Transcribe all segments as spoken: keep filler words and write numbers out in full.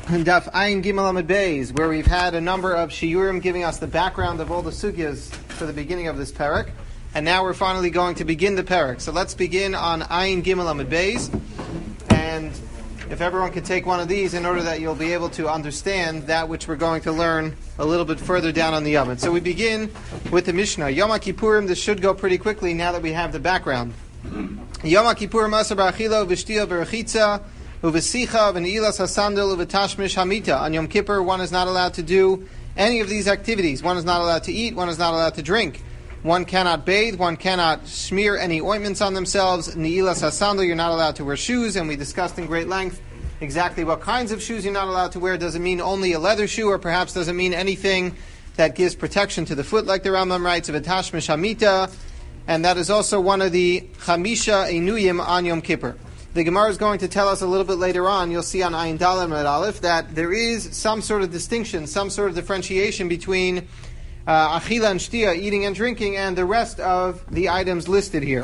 Daf Ayin Gimel Amud Beis, where we've had a number of shiurim giving us the background of all the sugyas for the beginning of this parak, and now we're finally going to begin the parak. So let's begin on Ayin Gimel Amud Beis, and if everyone could take one of these in order that you'll be able to understand that which we're going to learn a little bit further down on the oven. So we begin with the Mishnah. Yom HaKippurim, this should go pretty quickly now that we have the background. Yom HaKippurim Asar B'Achila V'Shtiyah B'Rechitza Uvesicha v'Neilas Hasandal uv'Tashmish Hamita. On Yom Kippur, one is not allowed to do any of these activities. One is not allowed to eat. One is not allowed to drink. One cannot bathe. One cannot smear any ointments on themselves. Neilas Hasandal, you're not allowed to wear shoes, and we discussed in great length exactly what kinds of shoes you're not allowed to wear. Does it mean only a leather shoe, or perhaps does it mean anything that gives protection to the foot, like the Rambam writes, v'Tashmish Hamita, and that is also one of the Chamisha Einuyim on Yom Kippur. The Gemara is going to tell us a little bit later on, you'll see on Ayin Daled and Aleph, that there is some sort of distinction, some sort of differentiation between uh, Achila and Shtia, eating and drinking, and the rest of the items listed here.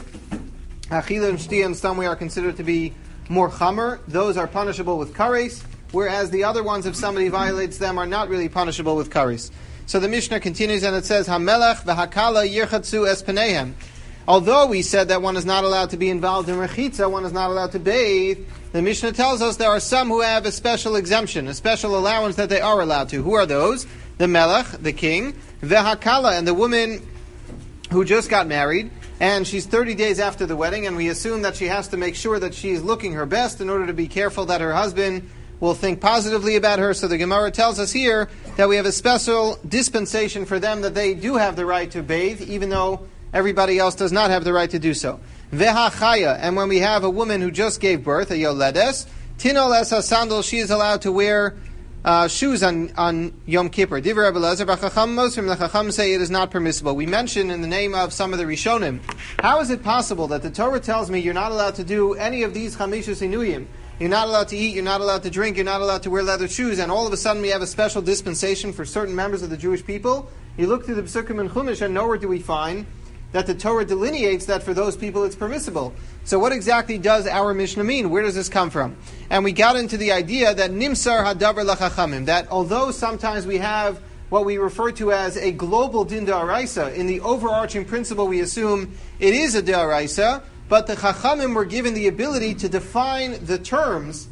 Achila and Shtia in some way are considered to be more chamer. Those are punishable with kares, whereas the other ones, if somebody violates them, are not really punishable with kares. So the Mishnah continues and it says, HaMelech v'Hakala yirchatzu es peneihem. Although we said that one is not allowed to be involved in rechitza, one is not allowed to bathe, the Mishnah tells us there are some who have a special exemption, a special allowance that they are allowed to. Who are those? The melech, the king, v'Hakala, and the woman who just got married, and she's thirty days after the wedding, and we assume that she has to make sure that she's looking her best in order to be careful that her husband will think positively about her. So the Gemara tells us here that we have a special dispensation for them, that they do have the right to bathe, even though everybody else does not have the right to do so. Veha chaya, and when we have a woman who just gave birth, a yoledes, tinol es hasandal, she is allowed to wear uh, shoes on, on Yom Kippur. Divrei Rebbe Elazar, v'chacham mosrim, the chacham say it is not permissible. We mention in the name of some of the Rishonim, how is it possible that the Torah tells me you're not allowed to do any of these chamishus inuyim? You're not allowed to eat, you're not allowed to drink, you're not allowed to wear leather shoes, and all of a sudden we have a special dispensation for certain members of the Jewish people? You look through the Pesukim and Chumash, and nowhere do we find that the Torah delineates that for those people it's permissible. So what exactly does our Mishnah mean? Where does this come from? And we got into the idea that nimsar hadavar lachachamim, that although sometimes we have what we refer to as a global din da'araisa, in the overarching principle we assume it is a da'araisa, but the chachamim were given the ability to define the terms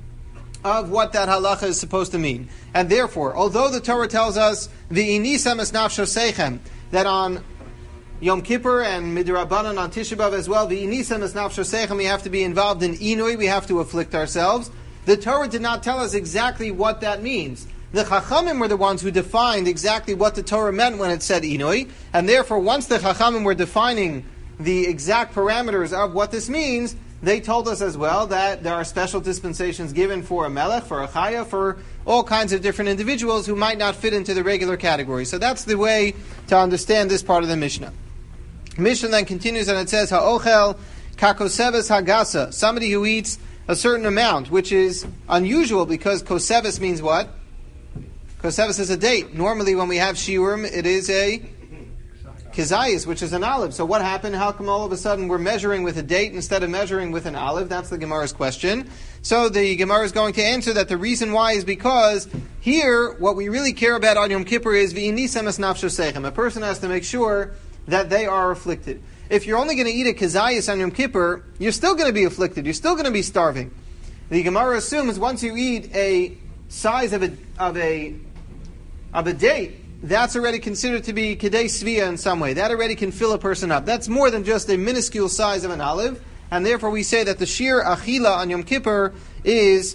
of what that halacha is supposed to mean. And therefore, although the Torah tells us v'inisam es nafsho seichem, that on Yom Kippur and Midrabanan on Tisha B'Av as well, v'inisam es nafsho seichem, we have to be involved in inui, we have to afflict ourselves. The Torah did not tell us exactly what that means. The Chachamim were the ones who defined exactly what the Torah meant when it said inui, and therefore once the Chachamim were defining the exact parameters of what this means, they told us as well that there are special dispensations given for a melech, for a chaya, for all kinds of different individuals who might not fit into the regular category. So that's the way to understand this part of the Mishnah. Mishnah then continues and it says, Ha'ochel kakoseves hagasa, somebody who eats a certain amount, which is unusual because koseves means what? Koseves is a date. Normally when we have shiurim, it is a kizayis, which is an olive. So what happened? How come all of a sudden we're measuring with a date instead of measuring with an olive? That's the Gemara's question. So the Gemara is going to answer that the reason why is because here, what we really care about on Yom Kippur is v'inisam es nafsho seichem. A person has to make sure that they are afflicted. If you're only going to eat a kizayis on Yom Kippur, you're still going to be afflicted. You're still going to be starving. The Gemara assumes once you eat a size of a of a of a date, that's already considered to be kedei svia in some way. That already can fill a person up. That's more than just a minuscule size of an olive, and therefore we say that the sheer achila on Yom Kippur is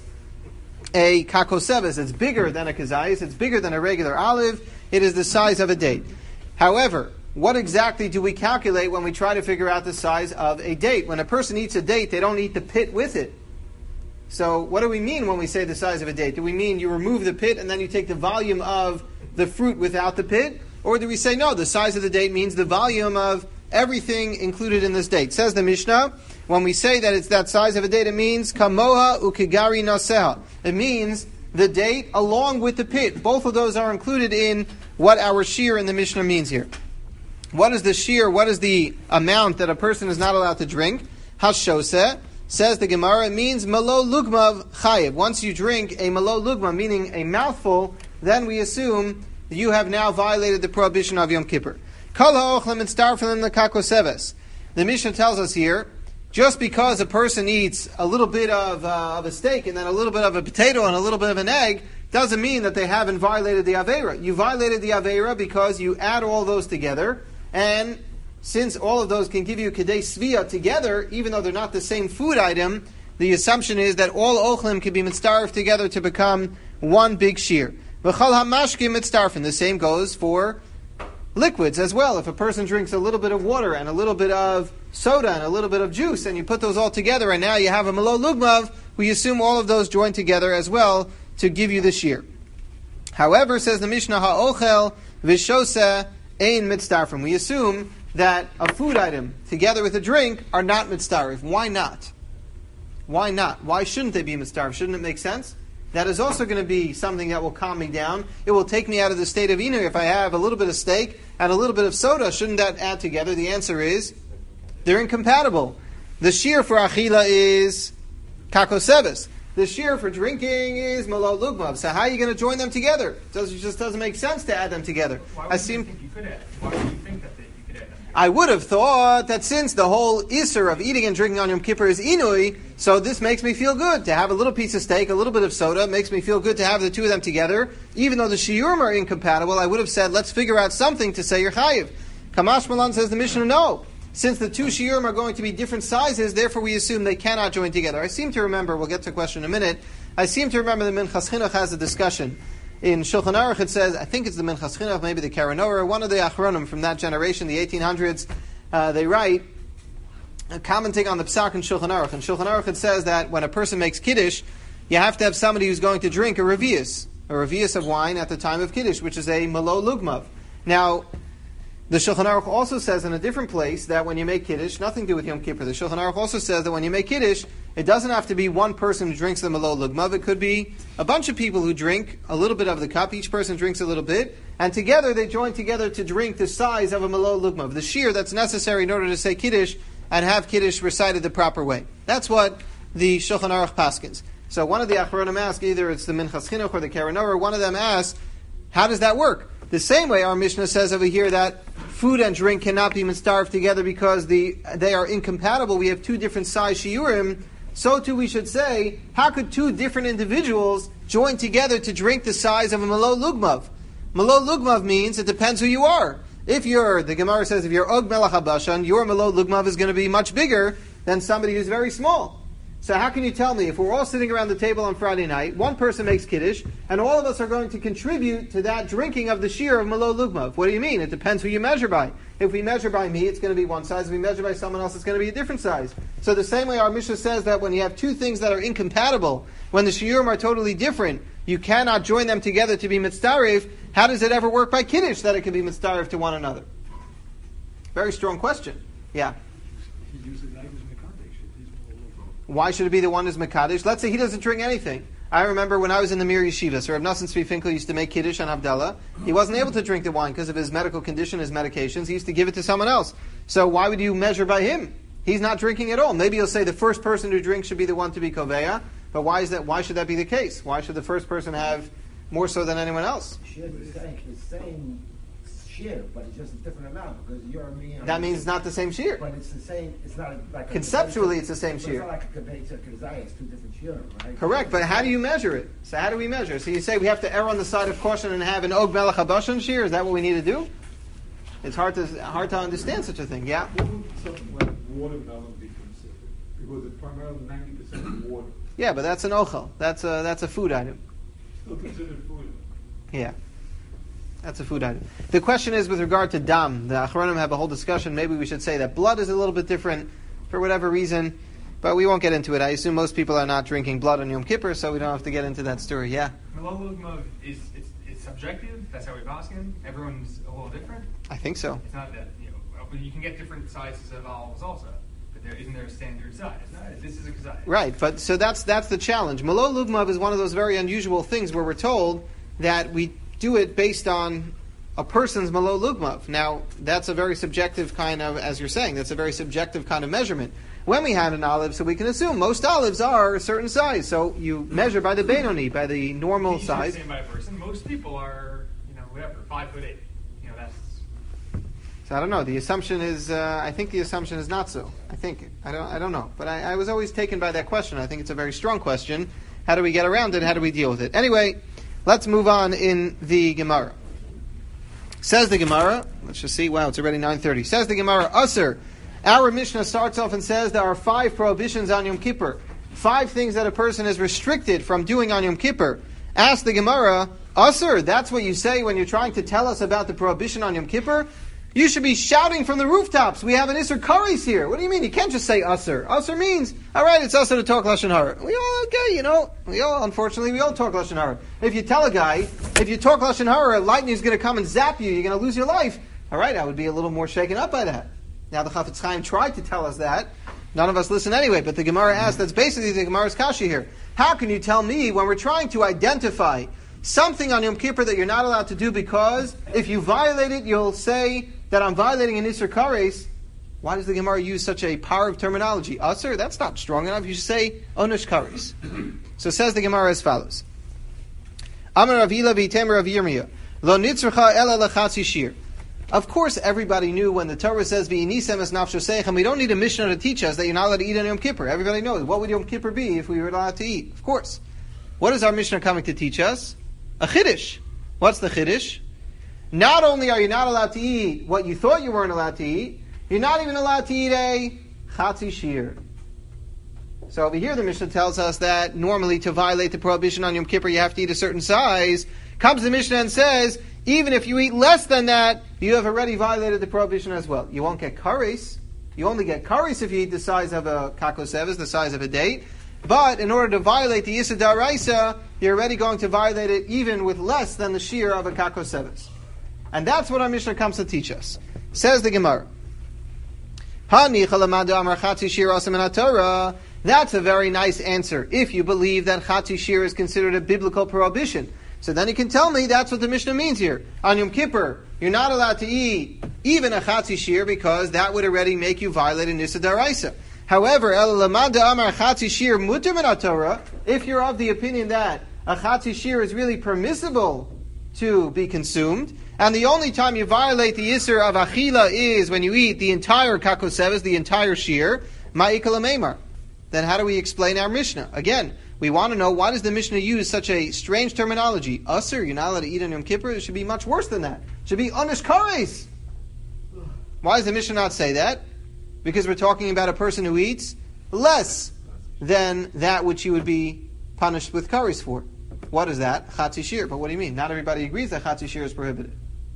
a kakoseves. It's bigger than a kazayis. It's bigger than a regular olive. It is the size of a date. However, what exactly do we calculate when we try to figure out the size of a date? When a person eats a date, they don't eat the pit with it. So what do we mean when we say the size of a date? Do we mean you remove the pit and then you take the volume of the fruit without the pit? Or do we say, no, the size of the date means the volume of everything included in this date? Says the Mishnah, when we say that it's that size of a date, it means kamoha ukigari naseha. It means the date along with the pit. Both of those are included in what our shear in the Mishnah means here. What is the shear? What is the amount that a person is not allowed to drink? Hashoseh. Says the Gemara, it means malo lugmav chayiv. Once you drink a malo lugma, meaning a mouthful, then we assume that you have now violated the prohibition of Yom Kippur. Kol ha'ochlim mitztarfim lekakoseves. The Mishnah tells us here, just because a person eats a little bit of, uh, of a steak and then a little bit of a potato and a little bit of an egg, doesn't mean that they haven't violated the Aveira. You violated the Aveira because you add all those together, and since all of those can give you Kedei Svia together, even though they're not the same food item, the assumption is that all Ochlim can be mitzdarf together to become one big shear. V'chal hamashkim mitzdarfin. The same goes for liquids as well. If a person drinks a little bit of water and a little bit of soda and a little bit of juice, and you put those all together, and now you have a malo lugmav, we assume all of those join together as well to give you the shear. However, says the Mishnah, ha'ochel v'shoseh ein mitzdarfim. We assume that a food item together with a drink are not mitzdarif. Why not? Why not? Why shouldn't they be mitzdarif? Shouldn't it make sense? That is also going to be something that will calm me down. It will take me out of the state of inu. If I have a little bit of steak and a little bit of soda, shouldn't that add together? The answer is they're incompatible. The shear for achila is kakoseves. The shear for drinking is malo lugmav. So how are you going to join them together? It just doesn't make sense to add them together. Why would I you seem, think you could add? Why would you think that they, you could add them together? I would have thought that since the whole isser of eating and drinking on Yom Kippur is inui, so this makes me feel good. To have a little piece of steak, a little bit of soda, makes me feel good to have the two of them together. Even though the shiurim are incompatible, I would have said, let's figure out something to say you're chayiv. Kamash Malan says the Mishnah, no. Since the two shiurim are going to be different sizes, therefore we assume they cannot join together. I seem to remember, we'll get to a question in a minute, I seem to remember the Minchas Chinuch has a discussion. In Shulchan Aruch it says, I think it's the Minchas Chinuch, maybe the Karanora, one of the Achronim from that generation, the eighteen hundreds, uh, they write, uh, commenting on the Psak in Shulchan Aruch. In Shulchan Aruch it says that when a person makes Kiddush, you have to have somebody who's going to drink a revius, a revius of wine at the time of Kiddush, which is a malo lugmav. Now, the Shulchan Aruch also says in a different place that when you make Kiddush, nothing to do with Yom Kippur, the Shulchan Aruch also says that when you make Kiddush, it doesn't have to be one person who drinks the malo lugmav. It could be a bunch of people who drink a little bit of the cup. Each person drinks a little bit, and together they join together to drink the size of a malo lugmav, the shear that's necessary in order to say Kiddush and have Kiddush recited the proper way. That's what the Shulchan Aruch paskins. So one of the Achronim asks, either it's the Minchas Chinuch or the Karanora, one of them asks, how does that work? The same way our Mishnah says over here that food and drink cannot be mitzdarf together because the they are incompatible. We have two different size shiurim. So too we should say, how could two different individuals join together to drink the size of a malo lugmav? Malo lugmav means it depends who you are. If you're, the Gemara says, if you're og melach habashan, your malo lugmav is going to be much bigger than somebody who's very small. So how can you tell me, if we're all sitting around the table on Friday night, one person makes Kiddush, and all of us are going to contribute to that drinking of the shear of malo lugmav? What do you mean? It depends who you measure by. If we measure by me, it's going to be one size. If we measure by someone else, it's going to be a different size. So the same way our Mishnah says that when you have two things that are incompatible, when the shiurim are totally different, you cannot join them together to be mitzdarif. How does it ever work by Kiddush that it can be mitzdarif to one another? Very strong question. Yeah. Why should it be the one who's Mekadesh? Let's say he doesn't drink anything. I remember when I was in the Mir Yeshiva, so Rav Nosson Tzvi Finkel used to make Kiddush on Havdalah. He wasn't able to drink the wine because of his medical condition, his medications. He used to give it to someone else. So why would you measure by him? He's not drinking at all. Maybe you'll say the first person who drinks should be the one to be Koveya, but why is that? Why should that be the case? Why should the first person have more so than anyone else? It's the same, it's the same shear, but it's just a different amount because you're me. That means it's not the same shear. But it's the same. It's not like a Conceptually, kibetza, it's the same but shear. It's not like a kibetza k'zayis. It's two different shear, right? Correct, but how do you measure it? So how do we measure? So you say we have to err on the side of caution and have an og melech habashan shear? Is that what we need to do? It's hard to hard to understand such a thing. Yeah. What would something like watermelon be considered? Because it's primarily ninety percent water. Yeah, but that's an ochel. That's a that's a food item. Still considered food. Yeah. That's a food item. The question is with regard to dam. The Achronim have a whole discussion. Maybe we should say that blood is a little bit different for whatever reason, but we won't get into it. I assume most people are not drinking blood on Yom Kippur, so we don't have to get into that story. Yeah? Malo lugmav is it's, it's subjective. That's how we ask him. Everyone's a little different. I think so. It's not that, you know, but you can get different sizes of olives also. But there isn't there a standard size. No, this is a kazayis. Right, but so that's that's the challenge. Malo lugmav is one of those very unusual things where we're told that we do it based on a person's malo lugmav. Now, that's a very subjective kind of, as you're saying, that's a very subjective kind of measurement. when we had an olive, so we can assume most olives are a certain size. So you measure by the Benoni, by the normal Each is size. the same by a person. Most people are, you know, whatever, five foot eight. You know, that's. So I don't know. The assumption is, uh, I think the assumption is not so. I think I don't. I don't know. But I, I was always taken by that question. I think it's a very strong question. How do we get around it? How do we deal with it? Anyway, let's move on in the Gemara. Says the Gemara. Let's just see. Wow, it's already nine thirty. Says the Gemara. Usser. Our Mishnah starts off and says there are five prohibitions on Yom Kippur. Five things that a person is restricted from doing on Yom Kippur. Ask the Gemara, Usser, that's what you say when you're trying to tell us about the prohibition on Yom Kippur? You should be shouting from the rooftops. We have an Isser Kares here. What do you mean? You can't just say Usser. Usser means, all right, it's Usser to talk Lashon Hara. We all, okay, you know, we all, unfortunately, we all talk Lashon Hara. If you tell a guy, if you talk Lashon Hara, lightning's going to come and zap you, you're going to lose your life. All right, I would be a little more shaken up by that. Now the Chafetz Chaim tried to tell us that. None of us listen anyway, but the Gemara asks, that's basically the Gemara's kasha here. How can you tell me when we're trying to identify something on Yom Kippur that you're not allowed to do because if you violate it, you'll say that I'm violating an Isser Kares? Why does the Gemara use such a power of terminology? Usser, that's not strong enough. You should say Onush Kares. So says the Gemara as follows. Amar Rav Hila v'Item Rav Yirmiyah Lo nitzracha ela lechatzi shir. Of course, everybody knew when the Torah says "V'yinisem es nafsho seichem," we don't need a Mishnah to teach us that you're not allowed to eat on Yom Kippur. Everybody knows. What would Yom Kippur be if we were allowed to eat? Of course. What is our Mishnah coming to teach us? A chiddush. What's the chiddush? Not only are you not allowed to eat what you thought you weren't allowed to eat, you're not even allowed to eat a chatzi shir. So over here, the Mishnah tells us that normally to violate the prohibition on Yom Kippur, you have to eat a certain size. Comes the Mishnah and says, even if you eat less than that, you have already violated the prohibition as well. You won't get kares. You only get kares if you eat the size of a kakoseves, the size of a date. But in order to violate the Yisur Daraisa, you're already going to violate it even with less than the shear of a kakoseves. And that's what our Mishnah comes to teach us. Says the Gemara. That's a very nice answer. If you believe that chatzi shir is considered a biblical prohibition. So then you can tell me that's what the Mishnah means here. On Yom Kippur, you're not allowed to eat even a chatzi shir because that would already make you violate an Isur Daraisa. However, El Lamada Amar chatzi shir mutar min haTorah, if you're of the opinion that a chatzi shir is really permissible to be consumed, and the only time you violate the Isur of Achila is when you eat the entire kakoseves, the entire shir, Ma'ikal Meimar. Then how do we explain our Mishnah? Again, we want to know, why does the Mishnah use such a strange terminology? Usser, you're not allowed to eat on Yom Kippur. It should be much worse than that. It should be Onush Kares. Why does the Mishnah not say that? Because we're talking about a person who eats less than that which you would be punished with Kares for. What is that? Chatzi shir. But what do you mean? Not everybody agrees that chatzi shir is prohibited.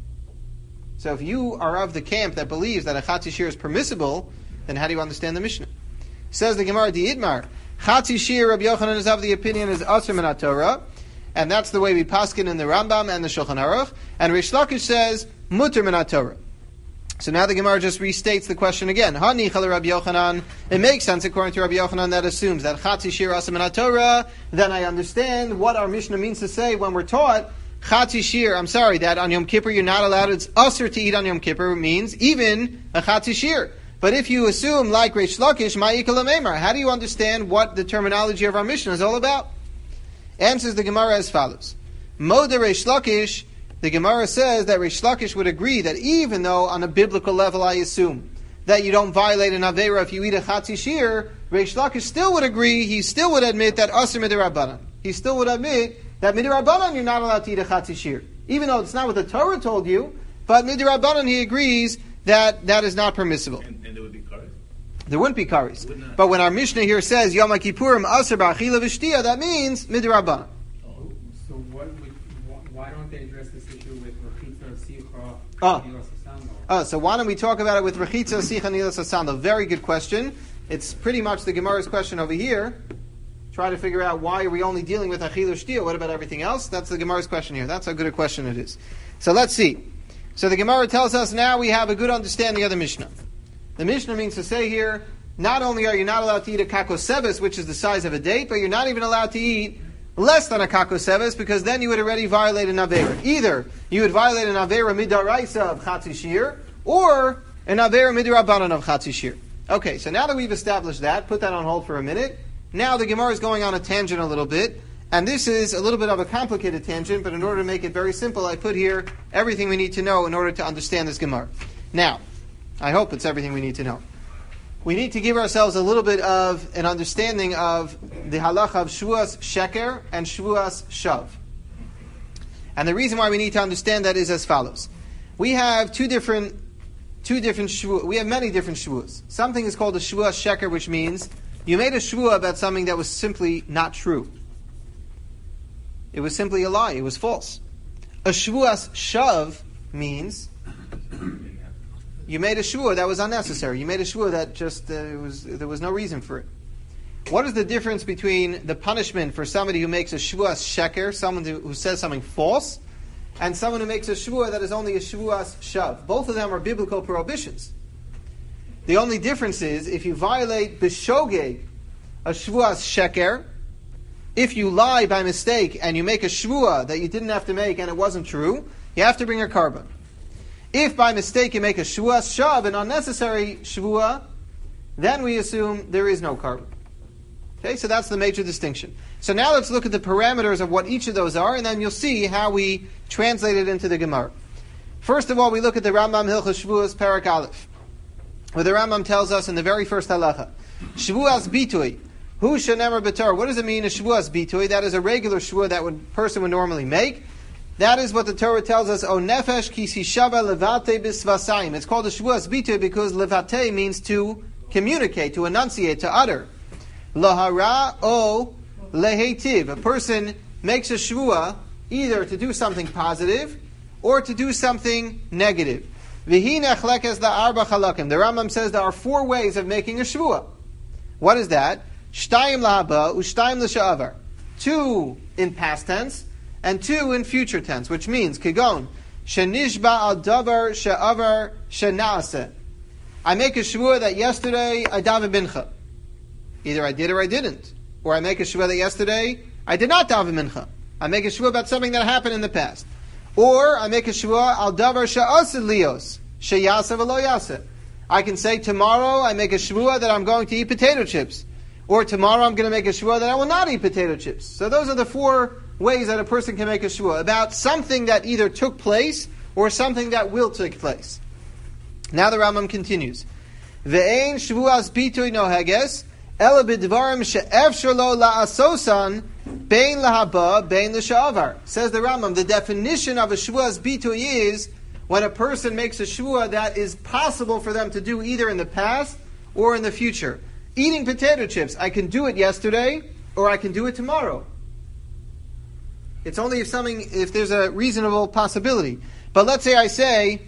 So if you are of the camp that believes that a chatzi shir is permissible, then how do you understand the Mishnah? Says the Gemara, Di Idmar, chatzi shir, Rabbi Yochanan is of the opinion is asur min haTorah, and that's the way we paskin in the Rambam and the Shulchan Aruch. And Rish Lakish says mutar min haTorah. So now the Gemara just restates the question again. Hani chal Rabbi Yochanan. It makes sense according to Rabbi Yochanan that assumes that chatzi shir asur min haTorah. Then I understand what our Mishnah means to say when we're taught chatzi shir. I'm sorry that on Yom Kippur you're not allowed. It's asur to eat on Yom Kippur means even a chatzi shir. But if you assume, like Reish Lakish, Ma'ikal Meimar, how do you understand what the terminology of our Mishnah is all about? Answers the Gemara as follows. Moda Reish Lakish, the Gemara says that Reish Lakish would agree that even though on a biblical level I assume that you don't violate an Aveira if you eat a Chatzi Shir, Reish Lakish still would agree, he still would admit that Asr Midirabbanan. He still would admit that Midirabbanan you're not allowed to eat a Chatzi Shir. Even though it's not what the Torah told you, but Midirabbanan he agrees that that is not permissible. And, and there would be kares? There wouldn't be kares. But when our Mishnah here says Yom Kippurim Asr B'Achila V'Shtiya, that means Midirabbanan. Oh, so what would, why don't they address this issue with Rechitza, Sicha, Oh. Nilas Asando? Oh, so why don't we talk about it with Rechitza, Sicha, Nilas Asando? Very good question. It's pretty much the Gemara's question over here. Try to figure out why are we only dealing with Achila V'Shtiya? What about everything else? That's the Gemara's question here. That's how good a question it is. So let's see. So the Gemara tells us now we have a good understanding of the Mishnah. The Mishnah means to say here, not only are you not allowed to eat a kakoseves, which is the size of a date, but you're not even allowed to eat less than a kakoseves, because then you would already violate an Aveira. Either you would violate an Aveira midaraisa of Chatzi Shir, or an Aveira midirabbanan of Chatzi Shir. Okay, so now that we've established that, put that on hold for a minute. Now the Gemara is going on a tangent a little bit, and this is a little bit of a complicated tangent, but in order to make it very simple, I put here everything we need to know in order to understand this Gemara. Now, I hope it's everything we need to know. We need to give ourselves a little bit of an understanding of the halacha of Shvuas Sheker and Shvuas Shav. And the reason why we need to understand that is as follows. We have two different Two different shvuah. We have many different shvuahs. Something is called a shvuah sheker, which means you made a shvuah about something that was simply not true. It was simply a lie. It was false. A shvuah shav means you made a shvuah that was unnecessary. You made a shvuah that just uh, it was there was no reason for it. What is the difference between the punishment for somebody who makes a shvuah sheker, someone who, who says something false, and someone who makes a shvuah that is only a shvuas shav? Both of them are biblical prohibitions. The only difference is if you violate b'shogeg, a shvuas sheker, if you lie by mistake and you make a shvuah that you didn't have to make and it wasn't true, you have to bring a carbon. If by mistake you make a shvuas shav, an unnecessary shvuah, then we assume there is no carbon. Okay, so that's the major distinction. So now let's look at the parameters of what each of those are, and then you'll see how we translate it into the Gemara. First of all, we look at the Rambam Hilchos Shvuos Parak Aleph, where the Rambam tells us in the very first halacha, Shvuas Bitui, Hu Shenemer B'Torah. What does it mean, a Shvuas Bitui? That is a regular shvuah that a person would normally make. That is what the Torah tells us, O Nefesh Kisi Shava Levate Bisvasayim. It's called a Shvuas Bitui because Levate means to communicate, to enunciate, to utter. Lahara o lehetiv. A person makes a shvuah either to do something positive or to do something negative. V'hi nechlekes la'arba chalakim. The Rambam says there are four ways of making a shvuah. What is that? Shtayim lahaba u'shtayim l'sha'avar. Two in past tense and two in future tense, which means kigon shenishba al davar sha'avar shena'aseh. I make a shvuah that yesterday I daven mincha. Either I did or I didn't. Or I make a shvuah that yesterday I did not daven mincha. I make a shvuah about something that happened in the past. Or I make a shvuah al davar sha'asid lios sheyasa v'lo yasa. I can say tomorrow I make a shvuah that I'm going to eat potato chips. Or tomorrow I'm going to make a shvuah that I will not eat potato chips. So those are the four ways that a person can make a shvuah about something that either took place or something that will take place. Now the Rambam continues. Ve'ein shvuas bitui noheges ela b'dvarim she'efshar lo la'asosan bein lahaba bein l'sha'avar. Says the Rambam, the definition of a shvuas bitui is when a person makes a shvuah that is possible for them to do either in the past or in the future. Eating potato chips, I can do it yesterday or I can do it tomorrow. It's only if something, if there's a reasonable possibility. But let's say I say,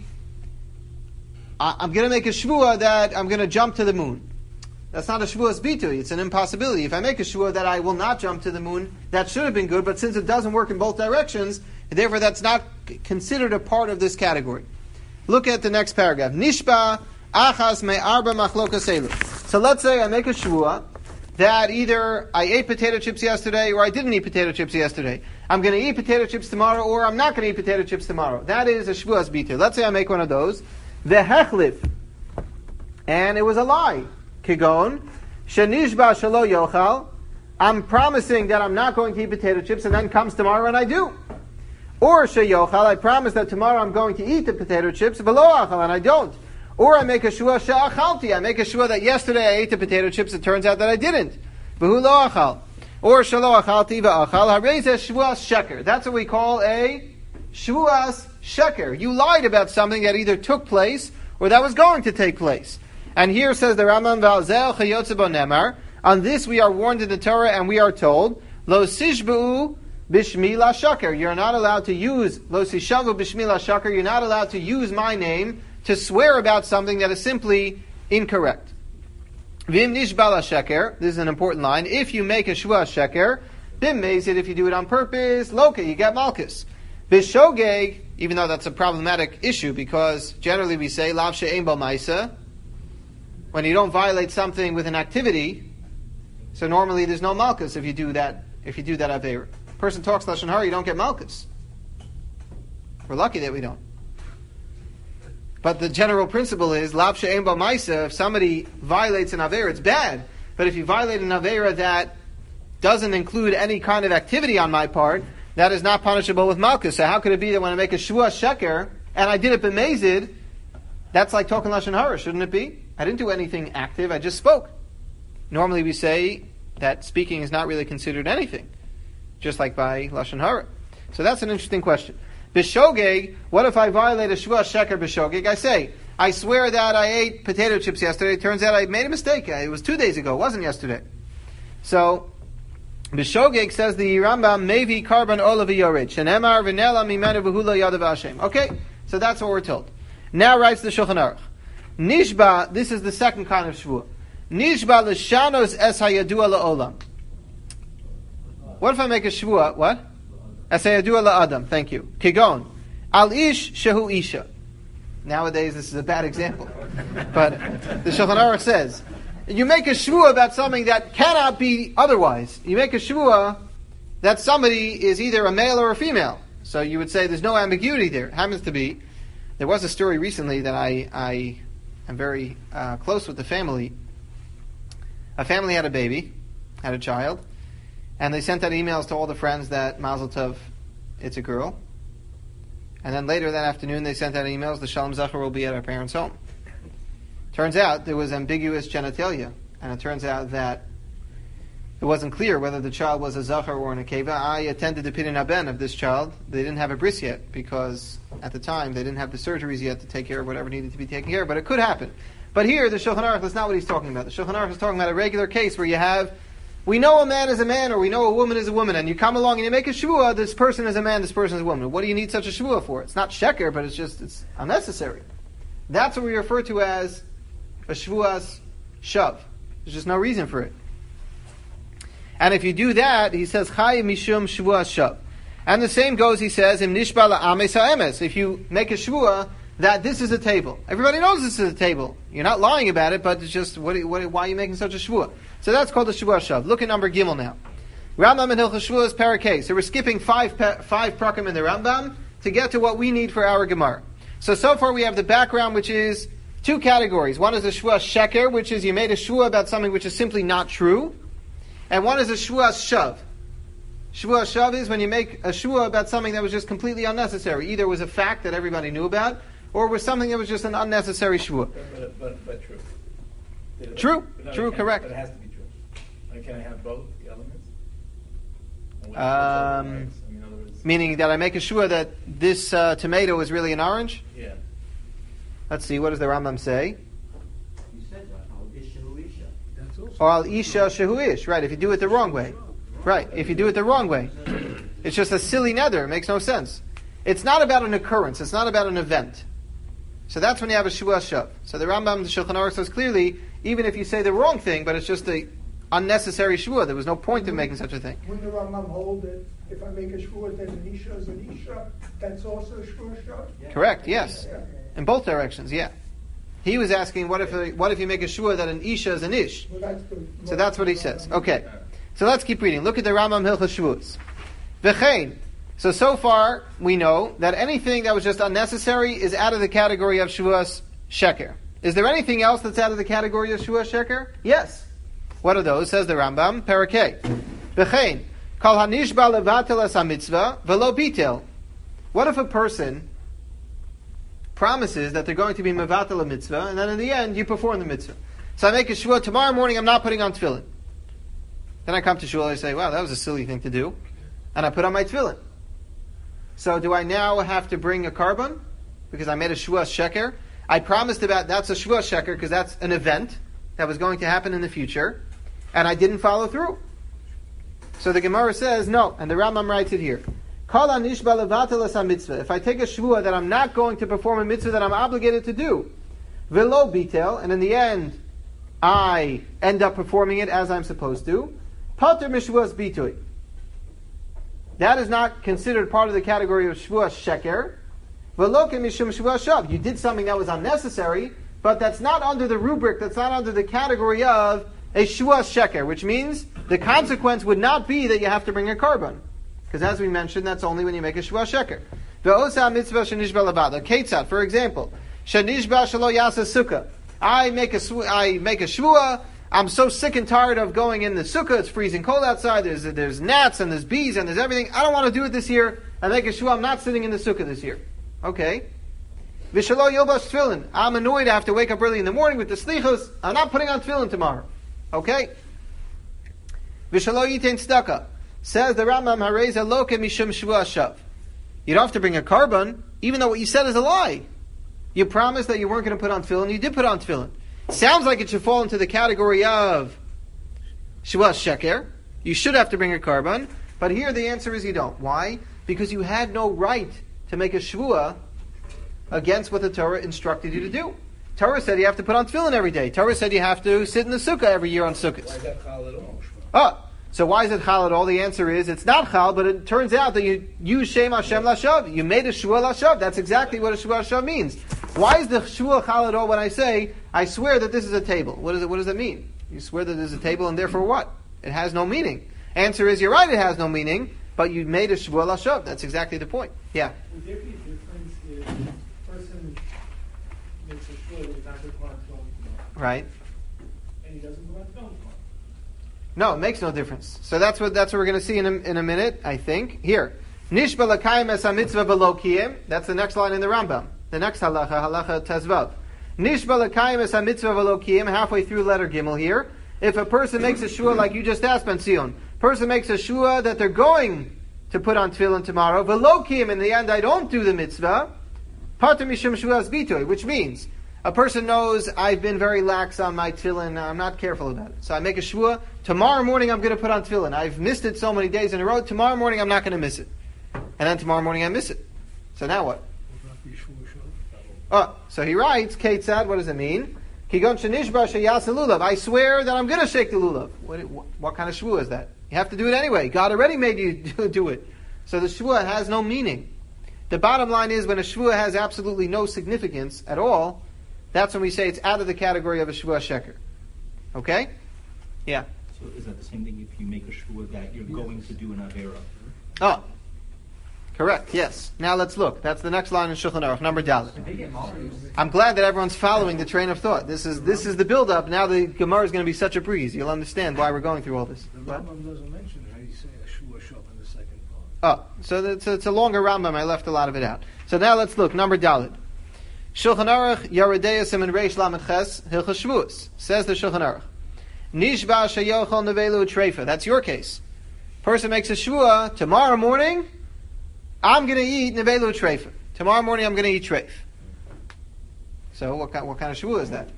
I'm going to make a shvuah that I'm going to jump to the moon. That's not a shvuas bitui. It's an impossibility. If I make a shvuah that I will not jump to the moon, that should have been good, but since it doesn't work in both directions, therefore that's not considered a part of this category. Look at the next paragraph. Nishba achas me arba machlokas elu. So let's say I make a shvuah that either I ate potato chips yesterday or I didn't eat potato chips yesterday. I'm going to eat potato chips tomorrow or I'm not going to eat potato chips tomorrow. That is a shvuas bitui. Let's say I make one of those. Vehechlif. And it was a lie. Kigon. Shenishba shelo yochal. I'm promising that I'm not going to eat potato chips, and then comes tomorrow and I do. Or sheyochal. I promise that tomorrow I'm going to eat the potato chips, v'lo achal, and I don't. Or I make a shvuah she'achalti. I make a shvuah that yesterday I ate the potato chips, it turns out that I didn't. V'hu lo achal. Or shelo achalti v'achal. Harei zeh shvuas sheker. That's what we call a shvuas sheker. You lied about something that either took place or that was going to take place. And here says the Rambam, V'alzel chayotze bo nemar. On this we are warned in the Torah and we are told, Lo sishbu bishmi la shaker. You're not allowed to use, Lo sishavu bishmi la shaker. You're not allowed to use my name to swear about something that is simply incorrect. Vim nishba la sheker. This is an important line. If you make a shvuah sheker, bim mezid, if you do it on purpose, loka, you get malchus. Bishogeg, even though that's a problematic issue, because generally we say, Lav she'ein bo ma'isa, when you don't violate something with an activity, so normally there's no malchus if you do that, if you do that aveira. Person talks lashon hara, you don't get malchus. We're lucky that we don't. But the general principle is, Lav she'en ba ma'isa, if somebody violates an Aveira, it's bad. But if you violate an Aveira that doesn't include any kind of activity on my part, that is not punishable with Malkus. So how could it be that when I make a Shvuah Sheker, and I did it b'mezid, that's like talking Lashon Hara, shouldn't it be? I didn't do anything active, I just spoke. Normally we say that speaking is not really considered anything, just like by Lashon Hara. So that's an interesting question. B'shogeg, what if I violate a Shvuah Sheker b'shogeg? I say, I swear that I ate potato chips yesterday. It turns out I made a mistake. It was two days ago, it wasn't yesterday. So, b'shogeg says the Rambam, Mevi karban olav yorid, shenemar v'nela mimenu v'hula yadav Hashem. Okay, so that's what we're told. Now writes the Shulchan Aruch. Nishba, this is the second kind of Shvuah. Nishba l'shanos es hayadua la'olam. What if I make a Shvuah? What? Es hayadua la'adam. Thank you. Kigon. Al ish shehu isha. Nowadays this is a bad example. But the Shulchan Aruch says, you make a Shvuah about something that cannot be otherwise. You make a Shvuah that somebody is either a male or a female. So you would say there's no ambiguity there. It happens to be. There was a story recently that I, I am very uh, close with the family. A family had a baby, had a child, and they sent out emails to all the friends that Mazel Tov, it's a girl. And then later that afternoon they sent out emails, the Shalom Zachar will be at our parents' home. Turns out there was ambiguous genitalia, and it turns out that it wasn't clear whether the child was a Zachar or an Akeva. I attended the Pidyon Haben of this child. They didn't have a bris yet, because at the time they didn't have the surgeries yet to take care of whatever needed to be taken care of, but it could happen. But here, the Shulchan Aruch, that's not what he's talking about. The Shulchan Aruch is talking about a regular case where you have, we know a man is a man, or we know a woman is a woman, and you come along and you make a shvuah, this person is a man, this person is a woman. What do you need such a shvuah for? It's not sheker, but it's just, it's unnecessary. That's what we refer to as a shvuah's shav. There's just no reason for it. And if you do that, he says, Chai mishum shvuah shav. And the same goes, he says, Im nishba la'ames ha'emes. If you make a shvuah that this is a table. Everybody knows this is a table. You're not lying about it, but it's just, what, what, why are you making such a shvuah? So that's called a shvuah shav. Look at number Gimel now. Rambam and Hilchos Shvuah is parakeh. So we're skipping five five prakim in the Rambam to get to what we need for our Gemara. So, so far we have the background, which is two categories. One is a shvuah sheker, which is you made a shvuah about something which is simply not true. And one is a shvuah shav. Shvuah shav is when you make a shvuah about something that was just completely unnecessary. Either it was a fact that everybody knew about, or it was something that was just an unnecessary shvuah. But, but, but true. True, But no, true, it correct. But it has to be true. I mean, can I have both the elements? And which- which Um, are the rights? I mean, in other words, Meaning that I make a shvuah that this uh, tomato is really an orange? yeah. Let's see, what does the Rambam say? You said that. Al ish shehu isha. That's also. Or al isha shehu ish. Right, if you do it the wrong way. Right, if you do it the wrong way. It's just a silly nether. It makes no sense. It's not about an occurrence. It's not about an event. So that's when you have a shvuah shav. So the Rambam, the Shulchan Aruch says clearly, even if you say the wrong thing, but it's just a unnecessary shvuah, there was no point in making such a thing. Wouldn't the Rambam hold that if I make a shvuah that an isha is an isha, that's also a shvuah shav? Correct, yes. Yeah. In both directions, yeah. He was asking, what if what if you make a shvuah that an isha is an ish? Well, that's the, So that's what he says. Okay. So let's keep reading. Look at the Rambam Hilchos Shvuos. V'chein. So, so far, we know that anything that was just unnecessary is out of the category of Shvuas Sheker. Is there anything else that's out of the category of Shvuas Sheker? Yes. What are those? Says the Rambam. Parakeh. V'chein. Kol hanishba levatel es ha-mitzvah v'lo bitel. What if a person promises that they're going to be mevatel a mitzvah, and then in the end, you perform the mitzvah? So I make a shvuah, tomorrow morning I'm not putting on tefillin. Then I come to shul and I say, wow, that was a silly thing to do. And I put on my tefillin. So do I now have to bring a carbon? Because I made a shvuah sheker. I promised about, that's a shvuah sheker because that's an event that was going to happen in the future. And I didn't follow through. So the Gemara says, no. And the Rambam writes it here. Kol hanishba levatel es ha-mitzvah. If I take a shvuah that I'm not going to perform a mitzvah that I'm obligated to do, v'lo bitel, and in the end, I end up performing it as I'm supposed to, pater mishvuas bitui. That is not considered part of the category of shvuah sheker. V'lo mishum shvuah shav. You did something that was unnecessary, but that's not under the rubric, that's not under the category of a shvuah sheker, which means the consequence would not be that you have to bring a carbon. Because as we mentioned, that's only when you make a shvuah sheker. Ve'osa mitzvah shenishba levada. Ketzat, for example, Shenishba shelo yasa sukkah. I make a sw- I make a shvua. I'm so sick and tired of going in the sukkah. It's freezing cold outside. There's there's gnats and there's bees and there's everything. I don't want to do it this year. I make a shvua. I'm not sitting in the sukkah this year. Okay. V'shelo yilbash tefillin. I'm annoyed. I have to wake up early in the morning with the slichos. I'm not putting on tefillin tomorrow. Okay. V'shelo yitain tzedakah. Says the Rambam, Hareza loke mishum shvua shav. You don't have to bring a carbon, even though what you said is a lie. You promised that you weren't going to put on tefillin. You did put on tefillin. Sounds like it should fall into the category of shvua sheker. You should have to bring a carbon, but here the answer is you don't. Why? Because you had no right to make a shvua against what the Torah instructed you to do. Torah said you have to put on tefillin every day. Torah said you have to sit in the sukkah every year on sukkahs. Why is that chal at all? Oh, so why is it chal at all? The answer is it's not chal, but it turns out that you use Shem Hashem Lashav. You made a shvua Lashav. That's exactly what a shvua Lashav means. Why is the shvua chal at all when I say, I swear that this is a table? What, is it, what does it mean? You swear that this is a table and therefore what? It has no meaning. Answer is, you're right, it has no meaning, but you made a shvua Lashav. That's exactly the point. Yeah. Would there be a difference if a person makes a shvua that he's not going to put on tefillin tomorrow, Right. and he doesn't put on tefillin tomorrow? No, it makes no difference. So that's what that's what we're going to see in a, in a minute, I think. Here. Nishba l'kayim es ha-mitzvah v'lo kiyim. That's the next line in the Rambam. The next halacha, halacha tezvav. Nishba l'kayim es ha-mitzvah v'lo kiyim. Halfway through letter Gimel here. If a person makes a shua like you just asked, Ben Sion, person makes a shua that they're going to put on tefillin tomorrow, v'lo kiyim, in the end I don't do the mitzvah, pater mishum shuas bitoy, which means a person knows I've been very lax on my tefillin, I'm not careful about it. So I make a shua, tomorrow morning I'm going to put on tefillin. I've missed it so many days in a row, tomorrow morning I'm not going to miss it. And then tomorrow morning I miss it. So now what? Oh, so he writes, Ketzad, what does it mean? Kigon shenishba sheyas lulav. I swear that I'm going to shake the lulav. What, what, what kind of shua is that? You have to do it anyway. God already made you do it. So the shua has no meaning. The bottom line is when a shua has absolutely no significance at all, that's when we say it's out of the category of a shvua sheker. Okay? Yeah. So is that the same thing if you make a shvua that you're going to do an avera? Oh. Correct, yes. Now let's look. That's the next line in Shulchan Aruch, number Dalet. I'm glad that everyone's following the train of thought. This is this is the build-up. Now the Gemara is going to be such a breeze. You'll understand why we're going through all this. The Rambam doesn't mention how you say a shvua shov in the second part. Oh, so it's a, it's a longer Rambam. I left a lot of it out. So now let's look. Number Dalet. Shulchan Aruch, Yaredeya Siman Reish Lamed Ches, Hilchos Shvuos. Says the Shulchan Aruch. Nishba sheyochol nevelu treifa. That's your case. Person makes a shvua, tomorrow morning, I'm going to eat nevelu treifa. Tomorrow morning I'm going to eat treif. So what kind, what kind of shvua is that?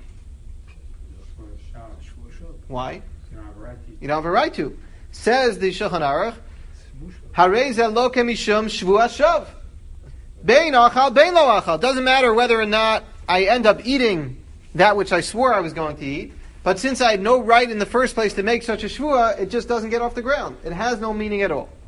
Why? You don't have a right to. Says the Shulchan Aruch, Harei ze lo kemishum shvua shav. Bein achal, bein lo achal. Doesn't matter whether or not I end up eating that which I swore I was going to eat, but since I had no right in the first place to make such a shvua, it just doesn't get off the ground. It has no meaning at all.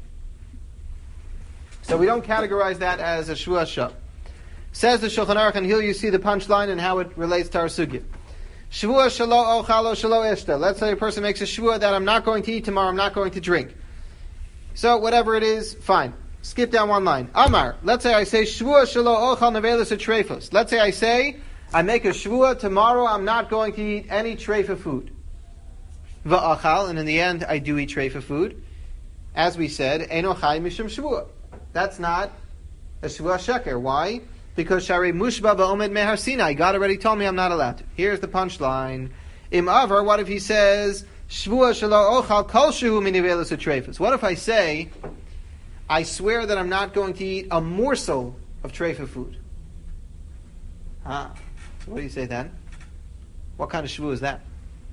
So we don't categorize that as a shvua shav. Says the Shulchan Aruch, and here you see the punchline and how it relates to our sugya. Shvua shelo ochalo shelo eshta. Let's say a person makes a shvua that I'm not going to eat tomorrow, I'm not going to drink. So whatever it is, fine. Skip down one line. Amar, let's say I say, Shvua shelo ochal nevelis treifos. Let's say I say, I make a shvua, tomorrow I'm not going to eat any treifa food. Va'achal, and in the end I do eat treifa food. As we said, Eino chai mishum shvua. That's not a shvua sheker. Why? Because Shari mushba ba'omed mehar Sinai. God already told me I'm not allowed to. Here's the punchline. Im avar, what if he says, Shvua shelo ochal kol shehu min nevelis treifos. What if I say, I swear that I'm not going to eat a morsel of treifa food. Ah, so what do you say then? What kind of shvu is that?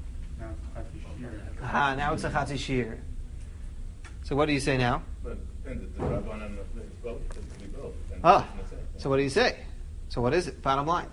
Ah, now it's a chatzi shir. So what do you say now? But then the, the Rabbanan is both. It's both. Ah, so what do you say? So what is it? Bottom line.